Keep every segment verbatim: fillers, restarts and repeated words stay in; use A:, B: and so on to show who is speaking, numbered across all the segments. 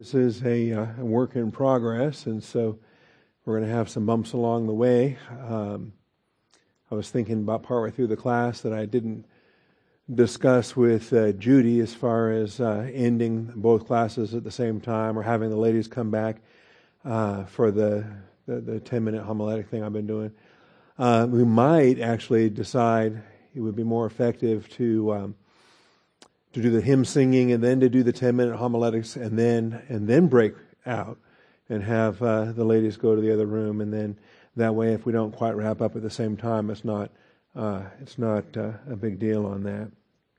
A: This is a, uh, a work in progress, and so we're going to have some bumps along the way. Um, I was thinking about partway through the class that I didn't discuss with uh, Judy as far as uh, ending both classes at the same time or having the ladies come back uh, for the, the, the ten-minute homiletic thing I've been doing. Uh, we might actually decide it would be more effective to um, to do the hymn singing and then to do the ten-minute homiletics and then and then break out and have uh, the ladies go to the other room, and then that way, if we don't quite wrap up at the same time, it's not uh, it's not uh, a big deal on that.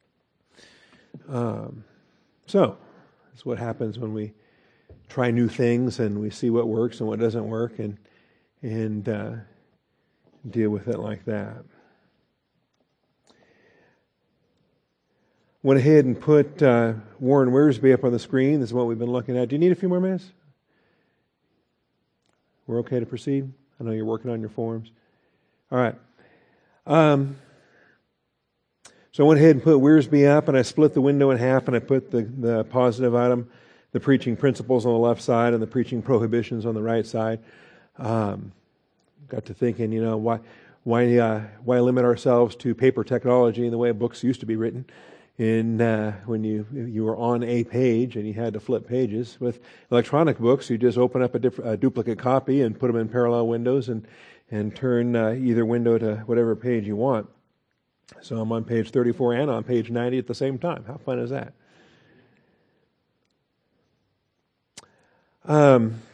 A: Um, so that's what happens when we try new things and we see what works and what doesn't work, and and uh, deal with it like that. Went ahead and put uh, Warren Wiersbe up on the screen. This is what we've been looking at. Do you need a few more minutes? We're okay to proceed? I know you're working on your forms. All right. Um, so I went ahead and put Wiersbe up, and I split the window in half, and I put the, the positive item, the preaching principles on the left side and the preaching prohibitions on the right side. Um, got to thinking, you know, why why uh, why limit ourselves to paper technology and the way books used to be written? In uh, when you you were on a page and you had to flip pages. With electronic books, you just open up a, diff- a duplicate copy and put them in parallel windows and and turn uh, either window to whatever page you want. So I'm on page thirty-four and on page ninety at the same time. How fun is that? Um,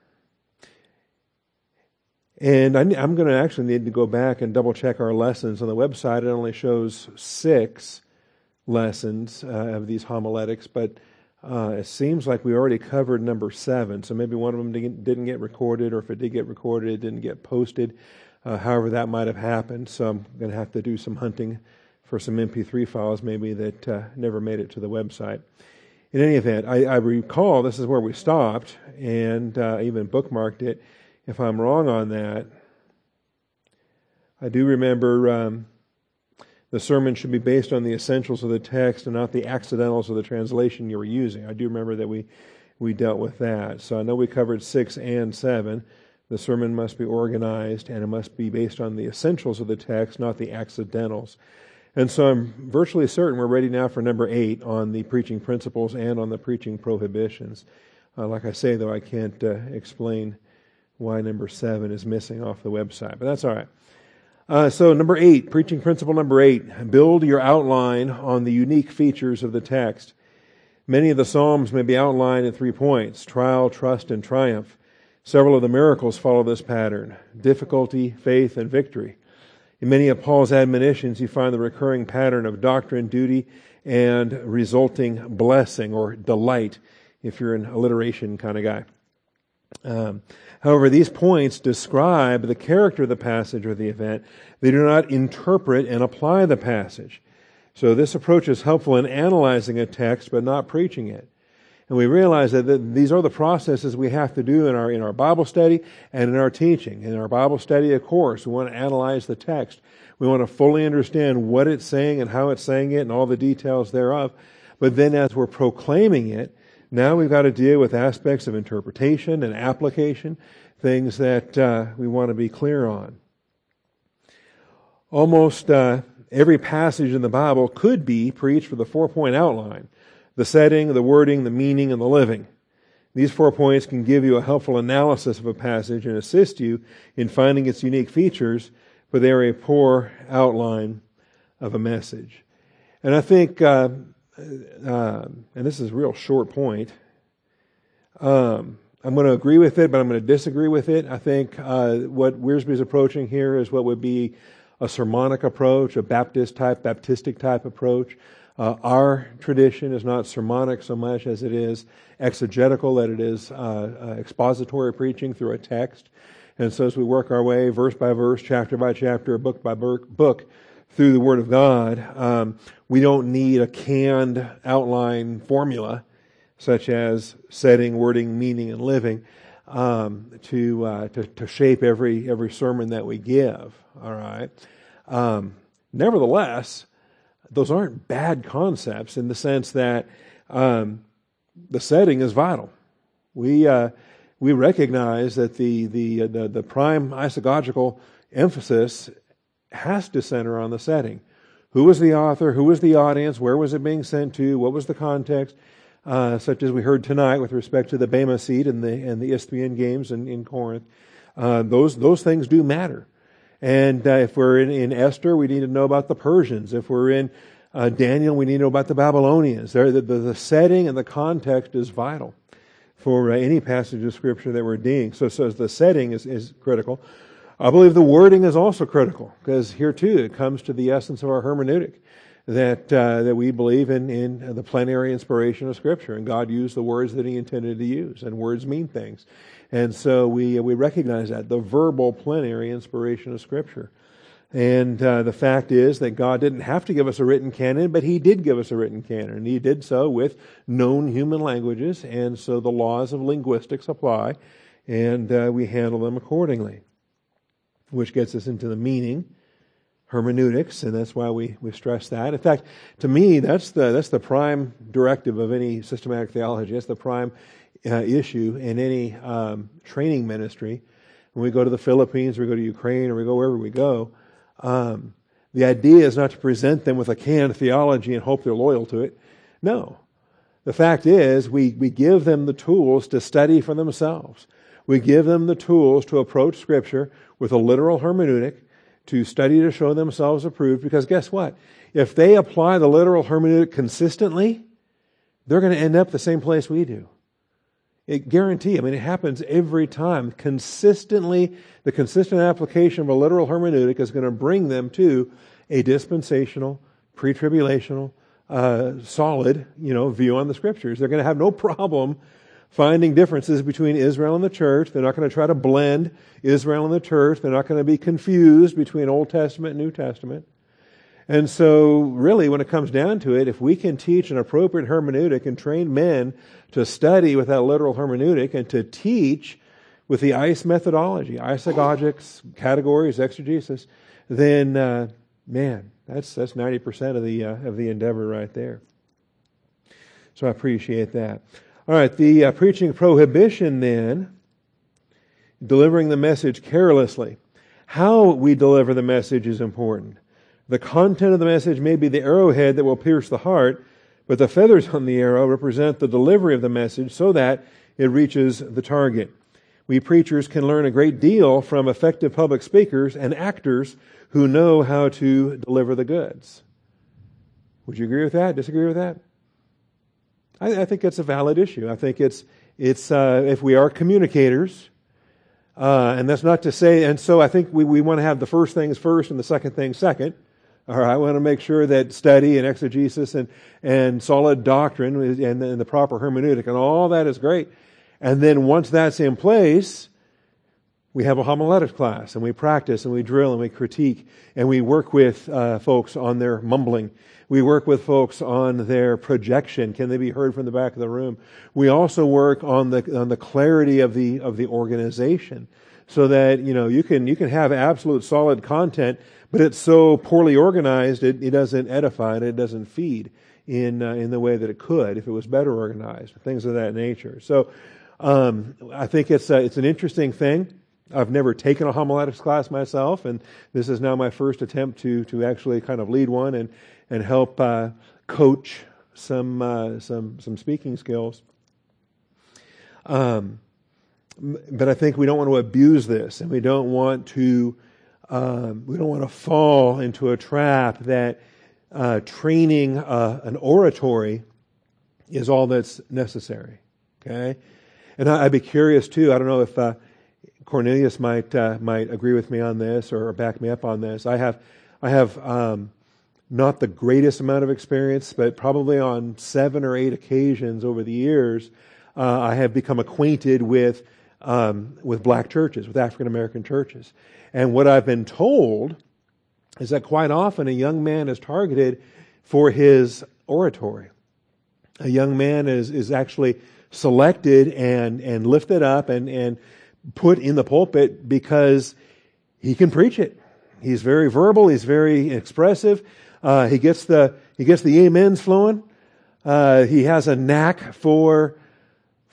A: and I, I'm going to actually need to go back and double check our lessons on the website. It only shows six lessons uh, of these homiletics, but uh, it seems like we already covered number seven, so maybe one of them didn't, didn't get recorded, or if it did get recorded, it didn't get posted, uh, however that might have happened. So I'm going to have to do some hunting for some M P three files maybe that uh, never made it to the website. In any event, I, I recall this is where we stopped, and uh, even bookmarked it. If I'm wrong on that, I do remember um, the sermon should be based on the essentials of the text and not the accidentals of the translation you were using. I do remember that we, we dealt with that. So I know we covered six and seven. The sermon must be organized, and it must be based on the essentials of the text, not the accidentals. And so I'm virtually certain we're ready now for number eight on the preaching principles and on the preaching prohibitions. Uh, like I say, though, I can't uh, explain why number seven is missing off the website, but that's all right. Uh, so number eight, preaching principle number eight, build your outline on the unique features of the text. Many of the Psalms may be outlined in three points: trial, trust, and triumph. Several of the miracles follow this pattern: difficulty, faith, and victory. In many of Paul's admonitions, you find the recurring pattern of doctrine, duty, and resulting blessing or delight, if you're an alliteration kind of guy. Um, however, these points describe the character of the passage or the event. They do not interpret and apply the passage. So this approach is helpful in analyzing a text, but not preaching it. And we realize that these are the processes we have to do in our in our Bible study and in our teaching. In our Bible study, of course, we want to analyze the text. We want to fully understand what it's saying and how it's saying it and all the details thereof. But then as we're proclaiming it, now we've got to deal with aspects of interpretation and application, things that uh, we want to be clear on. Almost uh, every passage in the Bible could be preached with a four-point outline: the setting, the wording, the meaning, and the living. These four points can give you a helpful analysis of a passage and assist you in finding its unique features, but they are a poor outline of a message. And I think... Uh, Uh, and this is a real short point. Um, I'm going to agree with it, but I'm going to disagree with it. I think uh, what Wiersbe is approaching here is what would be a sermonic approach, a Baptist type, Baptistic type approach. Uh, our tradition is not sermonic so much as it is exegetical, that it is uh, uh, expository preaching through a text. And so as we work our way verse by verse, chapter by chapter, book by book, through the Word of God, um, we don't need a canned outline formula, such as setting, wording, meaning, and living, um, to, uh, to to shape every every sermon that we give. All right. Um, nevertheless, those aren't bad concepts in the sense that um, the setting is vital. We uh, we recognize that the the, the the prime isagogical emphasis has to center on the setting. Who was the author? Who was the audience? Where was it being sent to? What was the context? Uh, such as we heard tonight with respect to the Bema seat and the and the Isthmian games in, in Corinth. Uh, those those things do matter. And uh, if we're in, in Esther, we need to know about the Persians. If we're in uh, Daniel, we need to know about the Babylonians. The, the, the setting and the context is vital for uh, any passage of Scripture that we're reading. So, so the setting is, is critical. I believe the wording is also critical, because here too it comes to the essence of our hermeneutic, that uh, that we believe in, in the plenary inspiration of Scripture, and God used the words that He intended to use, and words mean things. And so we we recognize that, the verbal plenary inspiration of Scripture. And uh, the fact is that God didn't have to give us a written canon, but He did give us a written canon. And He did so with known human languages, and so the laws of linguistics apply, and uh, we handle them accordingly. Which gets us into the meaning, hermeneutics, and that's why we, we stress that. In fact, to me, that's the that's the prime directive of any systematic theology. That's the prime uh, issue in any um, training ministry. When we go to the Philippines, or we go to Ukraine, or we go wherever we go, um, the idea is not to present them with a canned theology and hope they're loyal to it. No. The fact is, we, we give them the tools to study for themselves. We give them the tools to approach Scripture with a literal hermeneutic, to study to show themselves approved, because guess what? If they apply the literal hermeneutic consistently, they're going to end up the same place we do. It guarantee, I mean, it happens every time. Consistently, the consistent application of a literal hermeneutic is going to bring them to a dispensational, pre-tribulational, uh, solid, you know, view on the Scriptures. They're going to have no problem finding differences between Israel and the church. They're not going to try to blend Israel and the church. They're not going to be confused between Old Testament and New Testament. And so, really, when it comes down to it, if we can teach an appropriate hermeneutic and train men to study with that literal hermeneutic and to teach with the I C E methodology, isagogics, categories, exegesis, then, uh, man, that's that's ninety percent of the uh, of the endeavor right there. So I appreciate that. All right, the uh, preaching prohibition then, delivering the message carelessly. How we deliver the message is important. The content of the message may be the arrowhead that will pierce the heart, but the feathers on the arrow represent the delivery of the message so that it reaches the target. We preachers can learn a great deal from effective public speakers and actors who know how to deliver the goods. Would you agree with that? Disagree with that? I, I think it's a valid issue. I think it's it's uh, if we are communicators, uh, and that's not to say. And so I think we, we want to have the first things first and the second things second. All right, I want to make sure that study and exegesis and and solid doctrine and, and the proper hermeneutic and all that is great. And then once that's in place, we have a homiletics class, and we practice, and we drill, and we critique, and we work with uh, folks on their mumbling. We work with folks on their projection. Can they be heard from the back of the room? We also work on the on the clarity of the of the organization, so that you know you can you can have absolute solid content, but it's so poorly organized it, it doesn't edify and it doesn't feed in uh, in the way that it could if it was better organized. Things of that nature. So um, I think it's a, it's an interesting thing. I've never taken a homiletics class myself, and this is now my first attempt to to actually kind of lead one and and help uh, coach some uh, some some speaking skills. Um, but I think we don't want to abuse this, and we don't want to um, we don't want to fall into a trap that uh, training uh, an oratory is all that's necessary. Okay, and I, I'd be curious too. I don't know if uh, Cornelius might uh, might agree with me on this or back me up on this. I have I have um, not the greatest amount of experience, but probably on seven or eight occasions over the years, uh, I have become acquainted with um, with black churches, with African American churches, and what I've been told is that quite often a young man is targeted for his oratory. A young man is is actually selected and and lifted up and and put in the pulpit because he can preach it. He's very verbal. He's very expressive. Uh, he gets the he gets the amens flowing. Uh, he has a knack for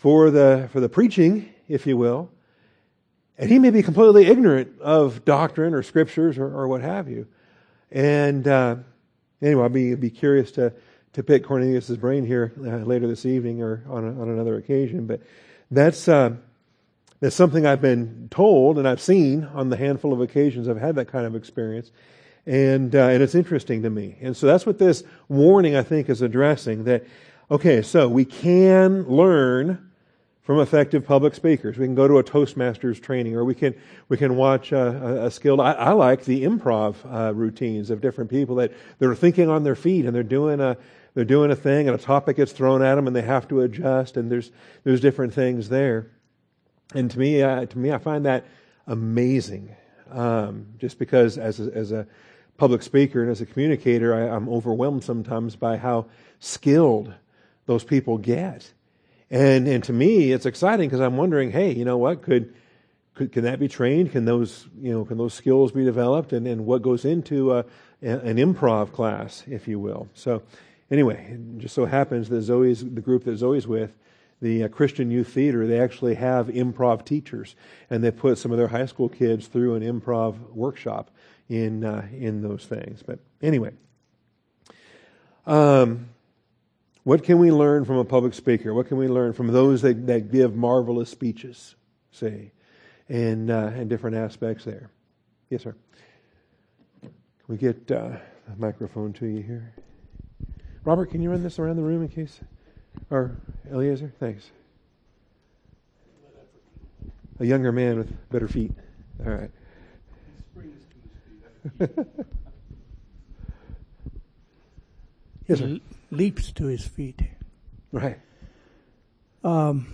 A: for the for the preaching, if you will, and he may be completely ignorant of doctrine or scriptures or, or what have you. And uh, anyway, I'll be be curious to to pick Cornelius's brain here uh, later this evening or on a, on another occasion. But that's uh, that's something I've been told and I've seen on the handful of occasions I've had that kind of experience, and uh, and it's interesting to me. And so that's what this warning, I think, is addressing. That okay, so we can learn from effective public speakers. We can go to a Toastmasters training, or we can we can watch a, a, a skilled. I, I like the improv uh, routines of different people that they're thinking on their feet and they're doing a they're doing a thing, and a topic gets thrown at them, and they have to adjust. And there's there's different things there. And to me, uh, to me, I find that amazing. Um, just because as a, as a public speaker and as a communicator, I, I'm overwhelmed sometimes by how skilled those people get. And and to me, it's exciting because I'm wondering, hey, you know what? Could could can that be trained? Can those you know can those skills be developed? And, and what goes into a, an improv class, if you will? So anyway, it just so happens that Zoe's the group that Zoe's with, the uh, Christian Youth Theater, they actually have improv teachers, and they put some of their high school kids through an improv workshop in uh, in those things. But anyway. Um. What can we learn from a public speaker? What can we learn from those that, that give marvelous speeches, say, and uh, and different aspects there? Yes, sir. Can we get uh, a microphone to you here? Robert, can you run this around the room in case? Or Eliezer? Thanks. A younger man with better feet. All right. Yes, sir.
B: Leaps to his feet.
A: Right.
B: Um,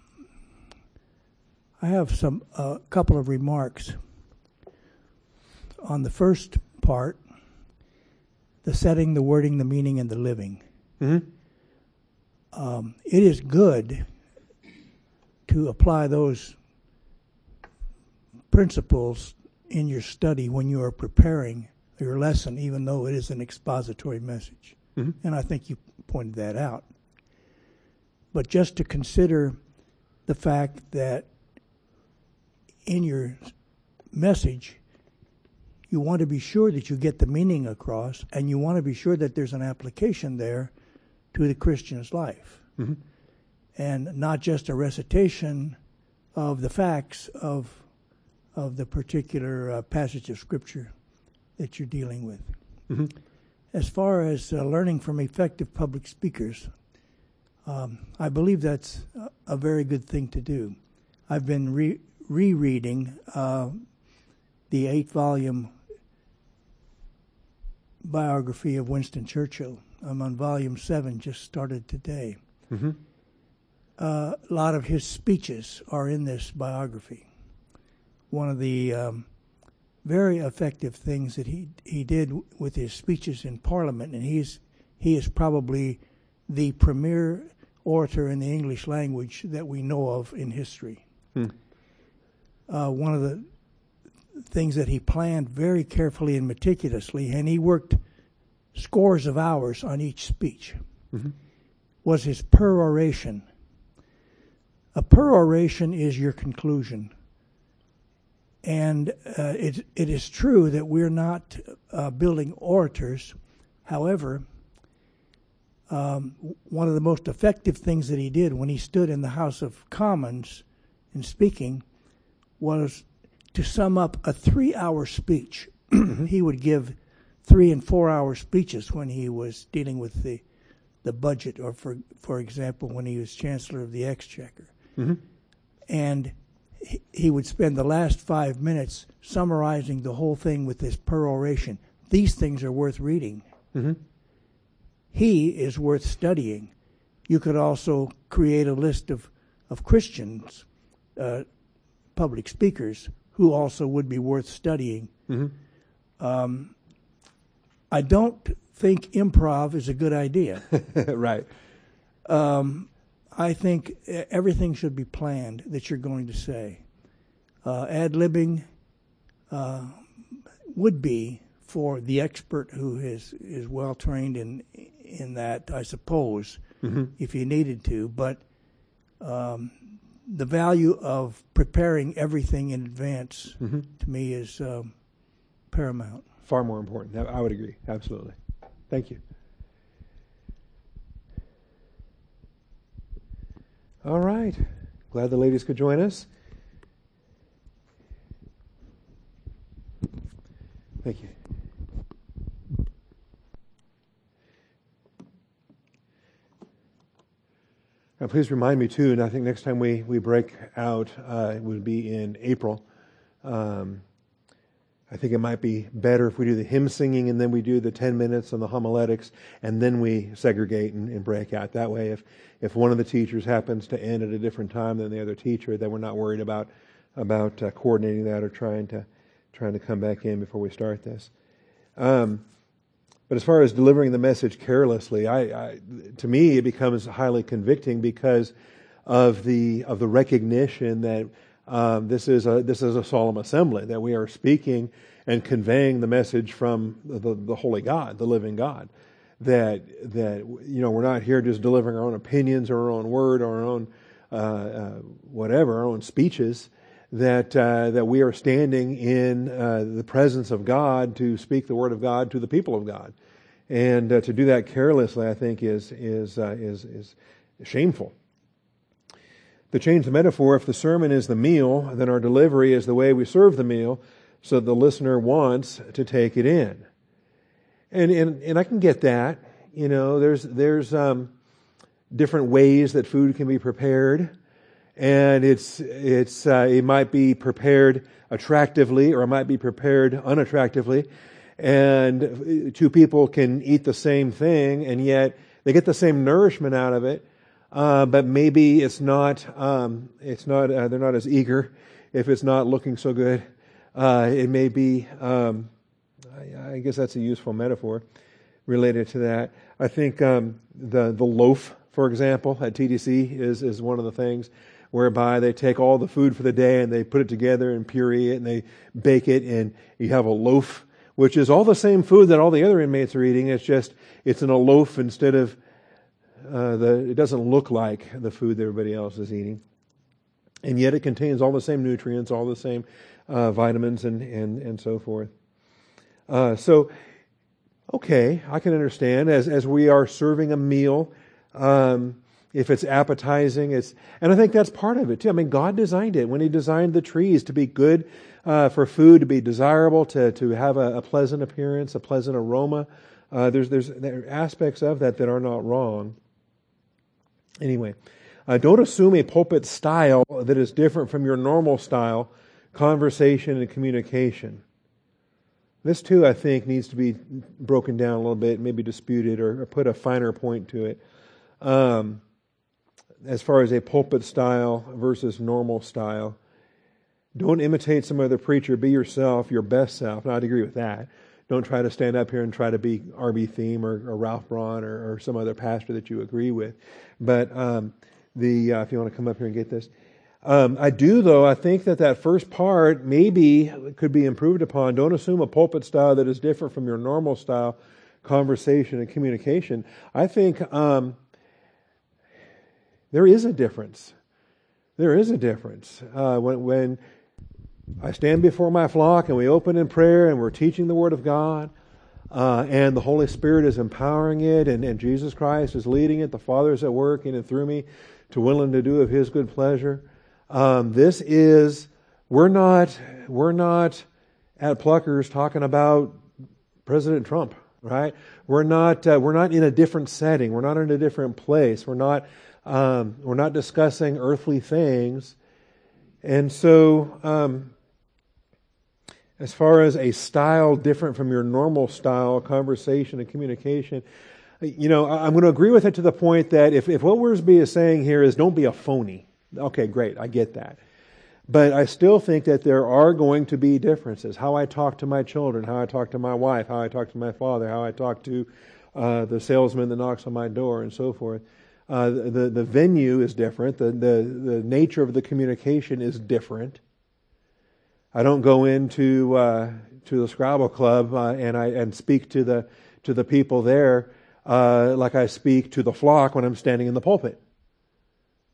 B: I have some a uh, couple of remarks on the first part: the setting, the wording, the meaning, and the living.
A: Mm-hmm.
B: Um, it is good to apply those principles in your study when you are preparing your lesson, even though it is an expository message. Mm-hmm. And I think you pointed that out. But just to consider the fact that in your message, you want to be sure that you get the meaning across, and you want to be sure that there's an application there to the Christian's life. Mm-hmm. And not just a recitation of the facts of, of the particular uh, passage of Scripture that you're dealing with. Mm-hmm. As far as uh, learning from effective public speakers, um, I believe that's a, a very good thing to do. I've been re- rereading uh, the eight-volume biography of Winston Churchill. I'm on volume seven, just started today. Mm-hmm. Uh, a lot of his speeches are in this biography. One of the um, very effective things that he he did with his speeches in Parliament, and he's he is probably the premier orator in the English language that we know of in history. Hmm. Uh, one of the things that he planned very carefully and meticulously, and he worked scores of hours on each speech, mm-hmm. was his peroration. A peroration is your conclusion. And uh, it, it is true that we're not uh, building orators. However, um, one of the most effective things that he did when he stood in the House of Commons in speaking was to sum up a three-hour speech. He would give three- and four-hour speeches when he was dealing with the the budget, or, for for example, when he was Chancellor of the Exchequer. Mm-hmm. And he would spend the last five minutes summarizing the whole thing with this peroration. These things are worth reading. Mm-hmm. He is worth studying. You could also create a list of, of Christians, uh, public speakers, who also would be worth studying. Mm-hmm. Um, I don't think improv is a good idea.
A: Right.
B: Um, I think everything should be planned that you're going to say. Uh, ad-libbing uh, would be for the expert who is, is well trained in in that, I suppose, mm-hmm. if you needed to. But um, the value of preparing everything in advance,
A: Mm-hmm.
B: to me, is um, paramount.
A: Far more important. I I would agree. Absolutely. Thank you. All right. Glad the ladies could join us. Thank you. Now, please remind me too, and I think next time we, we break out, uh, it would be in April. Um, I think it might be better if we do the hymn singing and then we do the ten minutes on the homiletics and then we segregate and, and break out. That way, if, if one of the teachers happens to end at a different time than the other teacher, then we're not worried about about uh, coordinating that or trying to trying to come back in before we start this. Um, but as far as delivering the message carelessly, I, I to me it becomes highly convicting because of the of the recognition that Um, this is a this is a solemn assembly, that we are speaking and conveying the message from the, the holy God, the living God. That that you know we're not here just delivering our own opinions or our own word or our own uh, uh, whatever, our own speeches. That uh, that we are standing in uh, the presence of God to speak the word of God to the people of God, and uh, to do that carelessly, I think, is is uh, is is shameful. To change the metaphor, if the sermon is the meal, then our delivery is the way we serve the meal, so the listener wants to take it in. And and, and I can get that. You know, there's there's um, different ways that food can be prepared, and it's it's uh, it might be prepared attractively, or it might be prepared unattractively, and two people can eat the same thing, and yet they get the same nourishment out of it. Uh, but maybe it's not. Um, it's not. Uh, they're not as eager if it's not looking so good. Uh, it may be. Um, I, I guess that's a useful metaphor related to that. I think um, the the loaf, for example, at T D C is is one of the things whereby they take all the food for the day and they put it together and puree it and they bake it, and you have a loaf, which is all the same food that all the other inmates are eating. It's just it's in a loaf instead of. Uh, the, it doesn't look like the food that everybody else is eating. And yet it contains all the same nutrients, all the same uh, vitamins and, and, and so forth. Uh, so, okay, I can understand as, as we are serving a meal, um, if it's appetizing, it's, and I think that's part of it too. I mean, God designed it when He designed the trees to be good uh, for food, to be desirable, to, to have a, a pleasant appearance, a pleasant aroma. Uh, there's, there's there are aspects of that that are not wrong. Anyway, uh, don't assume a pulpit style that is different from your normal style, conversation and communication. This too, I think, needs to be broken down a little bit, maybe disputed or, or put a finer point to it. Um, as far as a pulpit style versus normal style, don't imitate some other preacher. Be yourself, your best self. And I'd agree with that. Don't try to stand up here and try to be R B Thiem or, or Ralph Braun or, or some other pastor that you agree with. But um, the uh, if you want to come up here and get this. Um, I do, though, I think that that first part maybe could be improved upon. Don't assume a pulpit style that is different from your normal style, conversation and communication. I think um, there is a difference. There is a difference. Uh, when, when I stand before my flock and we open in prayer and we're teaching the Word of God, uh, and the Holy Spirit is empowering it, and, and Jesus Christ is leading it, the Father is at work in and through me to willing to do of His good pleasure. Um, this is, we're not, we're not at Pluckers talking about President Trump, right? We're not, uh, we're not in a different setting. We're not in a different place. We're not, um, we're not discussing earthly things. And so, um, as far as a style different from your normal style, conversation and communication, you know, I'm going to agree with it to the point that if, if what Wiersbe is saying here is don't be a phony. Okay, great, I get that. But I still think that there are going to be differences. How I talk to my children, how I talk to my wife, how I talk to my father, how I talk to uh, the salesman that knocks on my door, and so forth. Uh, the the venue is different. The, the the nature of the communication is different. I don't go into uh, to the Scrabble Club uh, and I and speak to the to the people there uh, like I speak to the flock when I'm standing in the pulpit.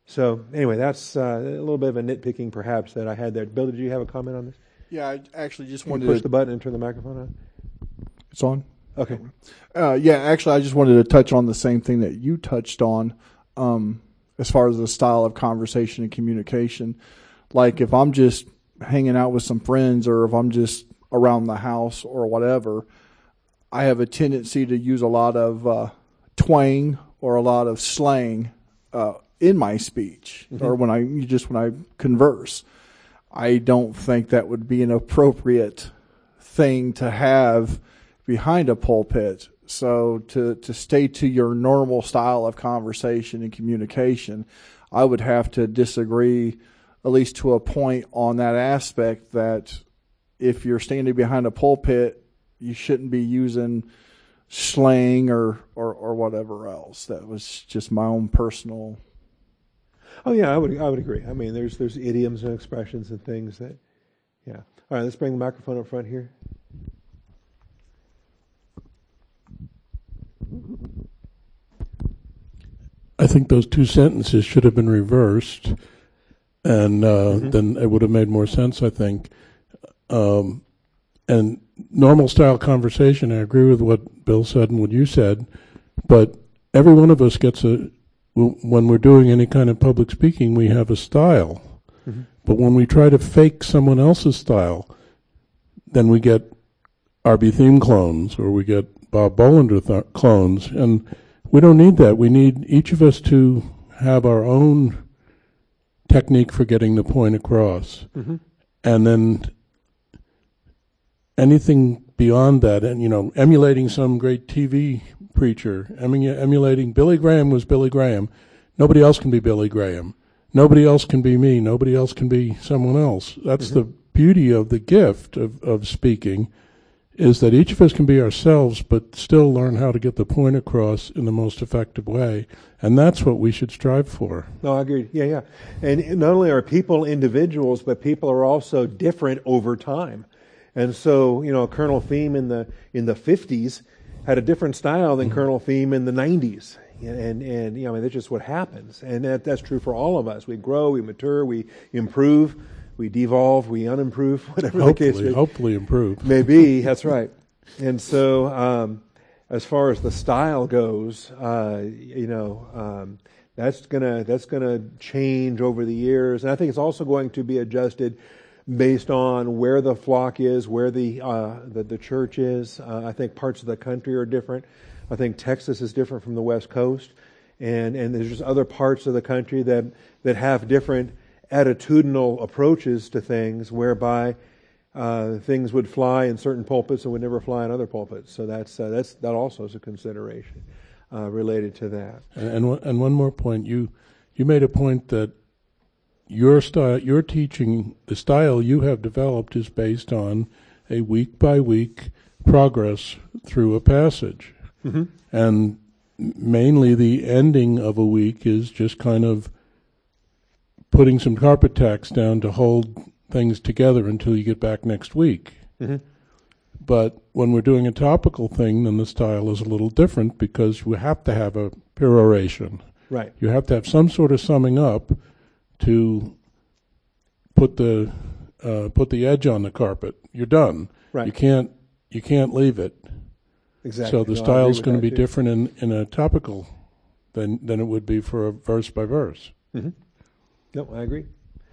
A: So anyway, that's uh, a little bit of a nitpicking perhaps that I had there. Bill, did you have a comment on this?
C: Yeah, I actually just
A: Can
C: wanted
A: you push
C: to
A: the button and turn the microphone on.
C: It's on.
A: Okay.
C: Uh, yeah, actually, I just wanted to touch on the same thing that you touched on, um, as far as the style of conversation and communication. Like if I'm just hanging out with some friends, or if I'm just around the house or whatever, I have a tendency to use a lot of uh, twang or a lot of slang uh, in my speech, mm-hmm. or when I just when I converse. I don't think that would be an appropriate thing to have behind a pulpit. So to, to stay to your normal style of conversation and communication, I would have to disagree, at least to a point, on that aspect, that if you're standing behind a pulpit, you shouldn't be using slang or, or, or whatever else. That was just my own personal.
A: Oh yeah, I would I would agree. I mean, there's there's idioms and expressions and things that, yeah. All right, let's bring the microphone up front here.
D: I think those two sentences should have been reversed, and uh, mm-hmm. then it would have made more sense, I think. Um, and normal style conversation, I agree with what Bill said and what you said, but every one of us gets a, when we're doing any kind of public speaking, we have a style. Mm-hmm. But when we try to fake someone else's style, then we get R B Theme clones, or we get Bob Bolander th- clones, and we don't need that. We need each of us to have our own technique for getting the point across. Mm-hmm. And then anything beyond that, and you know, emulating some great T V preacher, emu- emulating Billy Graham was Billy Graham. Nobody else can be Billy Graham. Nobody else can be me. Nobody else can be someone else. That's mm-hmm. the beauty of the gift of, of speaking, is that each of us can be ourselves, but still learn how to get the point across in the most effective way. And that's what we should strive for.
A: No, I agree. Yeah, yeah. And not only are people individuals, but people are also different over time. And so, you know, Colonel Thiem in the in the fifties had a different style than mm-hmm. Colonel Thiem in the nineties. And, and you know, I mean, that's just what happens. And that, that's true for all of us. We grow, we mature, we improve, we devolve, we unimprove, whatever
D: hopefully,
A: the case may be.
D: Hopefully improve.
A: Maybe, that's right. And so, um, as far as the style goes, uh, you know, um, that's gonna that's gonna change over the years. And I think it's also going to be adjusted based on where the flock is, where the uh, the, the church is. Uh, I think parts of the country are different. I think Texas is different from the West Coast, and and there's just other parts of the country that that have different attitudinal approaches to things, whereby uh, things would fly in certain pulpits and would never fly in other pulpits. So that's uh, that's that also is a consideration uh, related to that.
D: And and, and one more point, you you made a point that your style, your teaching, the style you have developed is based on a week by week progress through a passage. Mm-hmm. And mainly the ending of a week is just kind of putting some carpet tacks down to hold things together until you get back next week. Mm-hmm. But when we're doing a topical thing, then the style is a little different, because you have to have a peroration.
A: Right.
D: You have to have some sort of summing up to put the uh, put the edge on the carpet. You're done.
A: Right.
D: You can't you can't leave it.
A: Exactly.
D: So the
A: no,
D: style is going to be
A: too.
D: different in, in a topical than than it would be for a verse by verse.
A: Mm-hmm. No, I agree.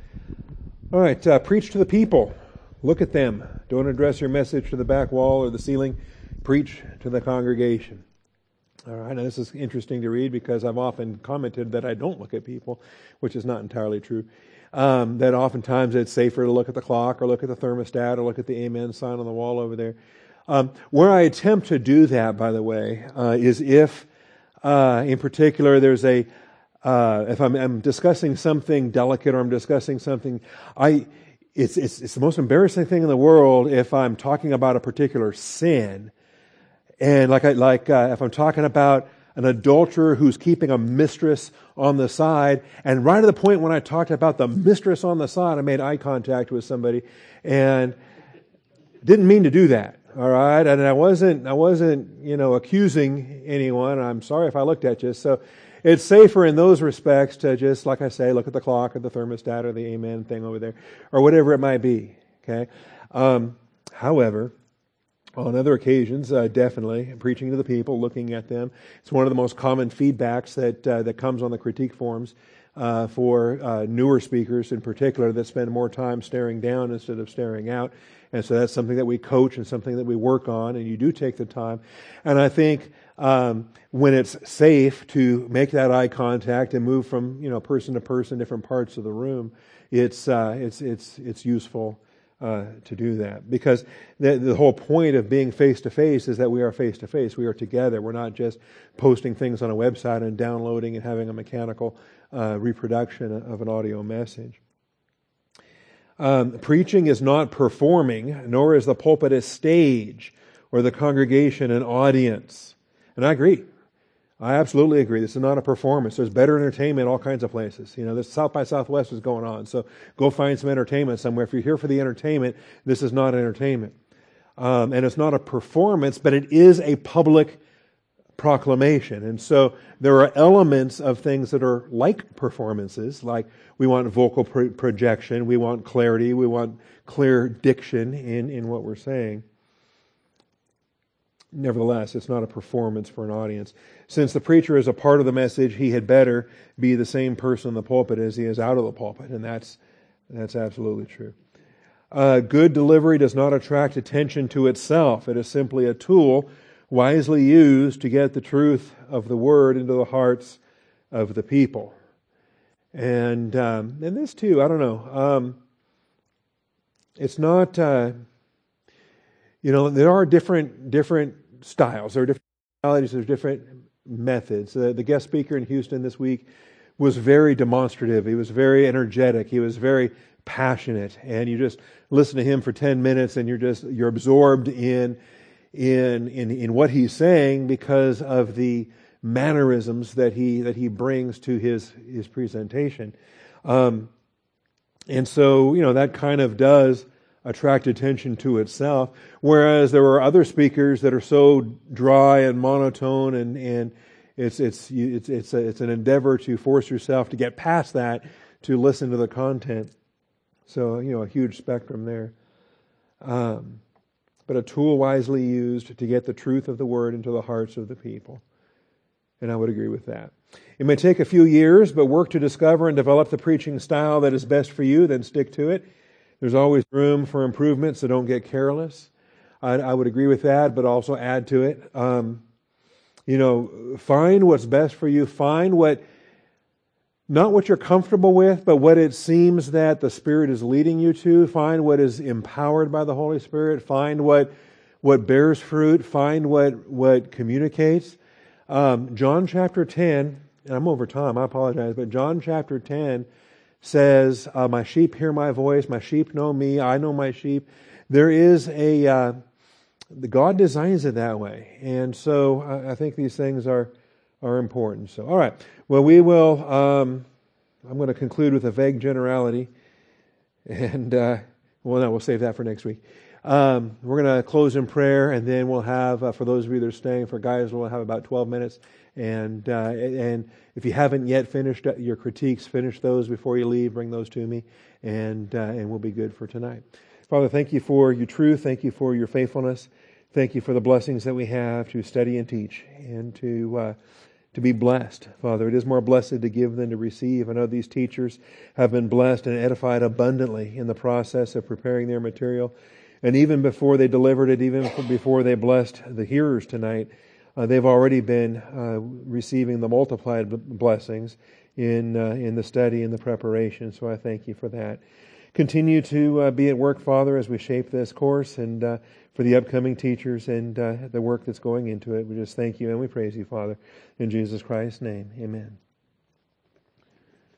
A: All right, uh, preach to the people. Look at them. Don't address your message to the back wall or the ceiling. Preach to the congregation. All right, now this is interesting to read, because I've often commented that I don't look at people, which is not entirely true. Um, that oftentimes it's safer to look at the clock or look at the thermostat or look at the amen sign on the wall over there. Um, where I attempt to do that, by the way, uh, is if, uh, in particular, there's a, uh, if I'm, I'm discussing something delicate or I'm discussing something, I, it's, it's, it's the most embarrassing thing in the world if I'm talking about a particular sin. And like I, like, uh, if I'm talking about an adulterer who's keeping a mistress on the side, and right at the point when I talked about the mistress on the side, I made eye contact with somebody and didn't mean to do that. All right, and I wasn't, I wasn't, you know, accusing anyone. I'm sorry if I looked at you. So, it's safer in those respects to just, like I say, look at the clock or the thermostat or the amen thing over there, or whatever it might be. Okay. Um, however, on other occasions, uh, definitely preaching to the people, looking at them. It's one of the most common feedbacks that uh, that comes on the critique forums uh, for uh, newer speakers, in particular, that spend more time staring down instead of staring out. And so that's something that we coach and something that we work on. And you do take the time. And I think um, when it's safe to make that eye contact and move from you know person to person, different parts of the room, it's uh, it's it's it's useful. Uh, to do that, because the, the whole point of being face-to-face is that we are face-to-face. We are together. We're not just posting things on a website and downloading and having a mechanical uh, reproduction of an audio message. Um, preaching is not performing, nor is the pulpit a stage or the congregation an audience. And I agree. I absolutely agree. This is not a performance. There's better entertainment in all kinds of places. You know, this South by Southwest is going on, so go find some entertainment somewhere. If you're here for the entertainment, this is not entertainment. Um, and it's not a performance, but it is a public proclamation. And so there are elements of things that are like performances, like we want vocal pro- projection, we want clarity, we want clear diction in, in what we're saying. Nevertheless, it's not a performance for an audience. Since the preacher is a part of the message, he had better be the same person in the pulpit as he is out of the pulpit, and that's that's absolutely true. Uh, good delivery does not attract attention to itself. It is simply a tool wisely used to get the truth of the word into the hearts of the people. And um, and this too, I don't know. Um, it's not. Uh, you know, there are different different. styles. There are different realities. There's different methods. Uh, the guest speaker in Houston this week was very demonstrative. He was very energetic. He was very passionate. And you just listen to him for ten minutes, and you're just you're absorbed in in in in what he's saying because of the mannerisms that he that he brings to his his presentation. Um, and so you know that kind of does attract attention to itself, whereas there are other speakers that are so dry and monotone, and, and it's it's it's it's a, it's an endeavor to force yourself to get past that to listen to the content. So you know a huge spectrum there, um, but a tool wisely used to get the truth of the word into the hearts of the people, and I would agree with that. It may take a few years, but work to discover and develop the preaching style that is best for you. Then stick to it. There's always room for improvement, so don't get careless. I, I would agree with that, but also add to it. Um, you know, find what's best for you. Find what, not what you're comfortable with, but what it seems that the Spirit is leading you to. Find what is empowered by the Holy Spirit. Find what what bears fruit. Find what what communicates. Um, John chapter ten, and I'm over time, I apologize, but John chapter ten says, uh, my sheep hear my voice, my sheep know me, I know my sheep. There is a, uh, God designs it that way. And so I, I think these things are are important. So, all right. Well, we will, um, I'm going to conclude with a vague generality. And, uh, well, no, we'll save that for next week. Um, we're going to close in prayer, and then we'll have, uh, for those of you that are staying, for guys, we'll have about twelve minutes. And uh, and if you haven't yet finished your critiques, finish those before you leave. Bring those to me, and uh, and we'll be good for tonight. Father, thank you for your truth. Thank you for your faithfulness. Thank you for the blessings that we have to study and teach, and to uh, to be blessed. Father, it is more blessed to give than to receive. I know these teachers have been blessed and edified abundantly in the process of preparing their material, and even before they delivered it, even before they blessed the hearers tonight. Uh, they've already been uh, receiving the multiplied b- blessings in uh, in the study and the preparation. So I thank you for that. Continue to uh, be at work, Father, as we shape this course, and uh, for the upcoming teachers and uh, the work that's going into it. We just thank you and we praise you, Father, in Jesus Christ's name. Amen.